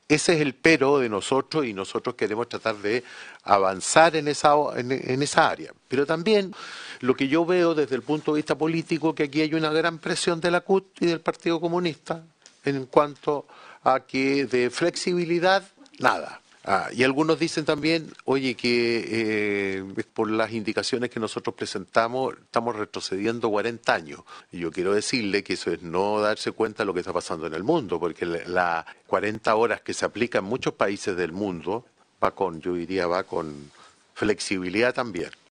ese es el pero de nosotros y nosotros queremos tratar de avanzar en esa área. Pero también lo que yo veo desde el punto de vista político, que aquí hay una gran presión de la CUT y del Partido Comunista en cuanto a que de flexibilidad, nada. Y algunos dicen también, oye, que por las indicaciones que nosotros presentamos estamos retrocediendo 40 años. Y yo quiero decirle que eso es no darse cuenta de lo que está pasando en el mundo, porque las 40 horas que se aplican en muchos países del mundo va con, yo diría, va con flexibilidad también.